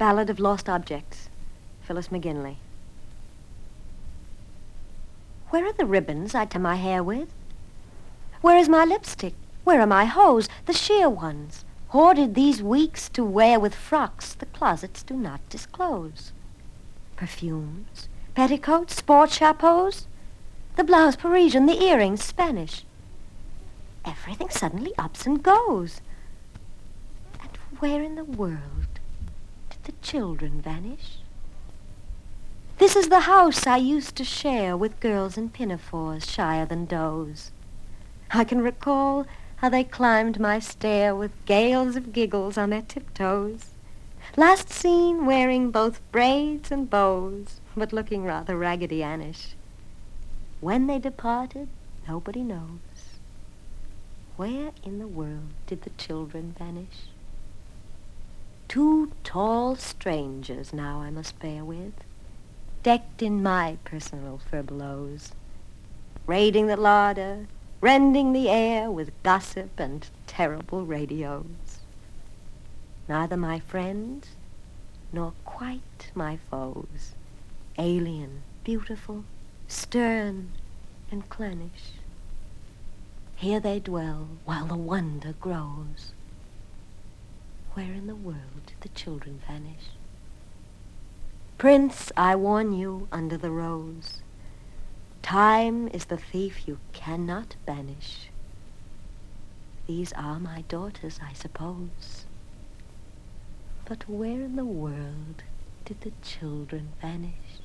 Ballad of Lost Objects, Phyllis McGinley. Where are the ribbons I tie my hair with? Where is my lipstick? Where are my hose, the sheer ones, hoarded these weeks to wear with frocks the closets do not disclose? Perfumes, petticoats, sport chapeaux, the blouse Parisian, the earrings Spanish. Everything suddenly ups and goes. And where in the world did the children vanish? This is the house I used to share with girls in pinafores shyer than does. I can recall how they climbed my stair with gales of giggles on their tiptoes. Last seen wearing both braids and bows, but looking rather Raggedy Annish. When they departed, nobody knows. Where in the world did the children vanish? Two tall strangers now I must bear with, decked in my personal furbelows, raiding the larder, rending the air with gossip and terrible radios. Neither my friends, nor quite my foes, alien, beautiful, stern, and clannish. Here they dwell while the wonder grows. Where in the world did the children vanish? Prince, I warn you under the rose, time is the thief you cannot banish. These are my daughters, I suppose. But where in the world did the children vanish?